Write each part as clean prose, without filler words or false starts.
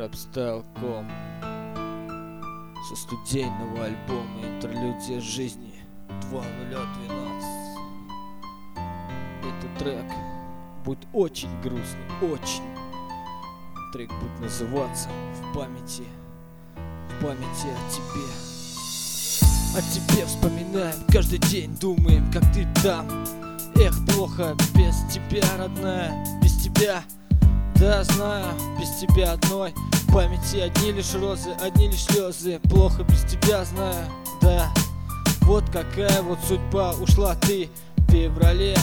Rapstyle.com со студийного альбома «Интерлюдия жизни» 2012. Этот трек будет очень грустный, очень. Трек будет называться «В памяти о тебе». О тебе вспоминаем каждый день, думаем, как ты там. Эх, плохо без тебя, родная, без тебя. Да, знаю, без тебя одной в памяти одни лишь розы, одни лишь слезы. Плохо без тебя, знаю, да. Вот какая вот судьба, ушла ты в феврале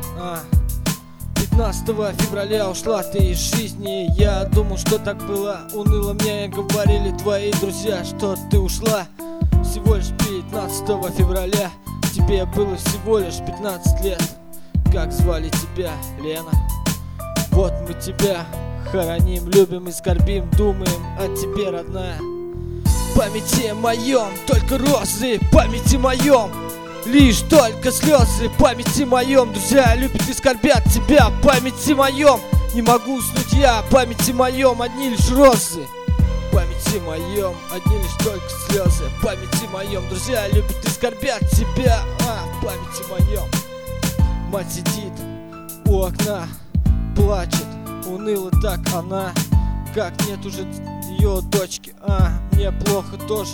15 февраля ушла ты из жизни. Я думал, что так было уныло, мне говорили твои друзья, что ты ушла всего лишь 15 февраля. Тебе было всего лишь 15 лет. Как звали тебя, Лена? Вот мы тебя хороним, любим и скорбим, думаем о тебе, родная. В памяти моем только розы, в памяти моем лишь только слезы, в памяти моем друзья любят и скорбят тебя. В памяти моем не могу уснуть я, в памяти моем одни лишь розы, в памяти моем одни лишь только слезы, в памяти моем друзья любят и скорбят тебя. В памяти моем мать сидит у окна, плачет, уныло так она, как нет уже ее дочки. Мне плохо тоже,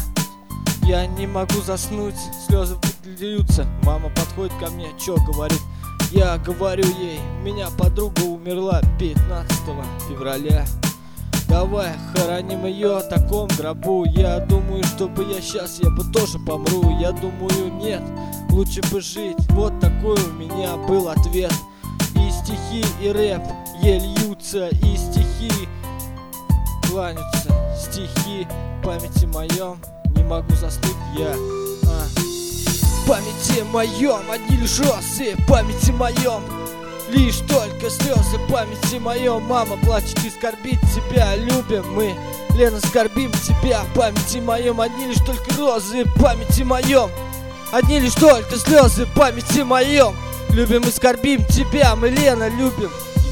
я не могу заснуть, слезы льются. Мама подходит ко мне, чё говорит? Я говорю ей, у меня подруга умерла 15 февраля. Давай хороним ее в таком гробу. Я думаю, чтобы я сейчас, я бы тоже помру. Я думаю, нет, лучше бы жить. Вот такой у меня был ответ. И стихи, и рэп ей льются, и стихи кланяются. Стихи в памяти моем не могу заснуть я. В памяти моем одни лишь розы, в памяти моем лишь только слезы, в памяти моем мама плачет и скорбит тебя. Любим мы, Лена, скорбим тебя. В памяти моем одни лишь только розы, в памяти моем одни лишь только слезы, в памяти моем любим и скорбим тебя. Мы, Лена, любим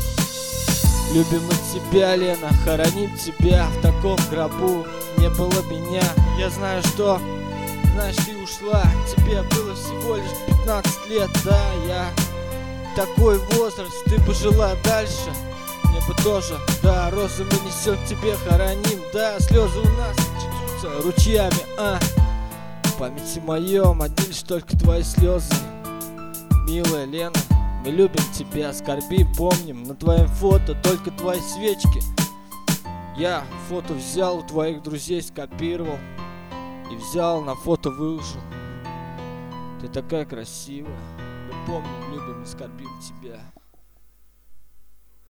мы тебя, Лена, хороним тебя в таком гробу. Не было меня, я знаю, что, знаешь, ты ушла. Тебе было всего лишь 15 лет, да, я такой возраст, ты бы жила дальше. Мне бы тоже, да, розы мы несем тебе, хороним, да, слезы у нас течутся ручьями, В памяти моем одни лишь только твои слезы. Милая Лена, мы любим тебя, скорбим, помним. На твоем фото только твои свечки. Я фото взял у твоих друзей, скопировал и взял, на фото выложил. Ты такая красивая. Мы помним, любим и скорбим тебя.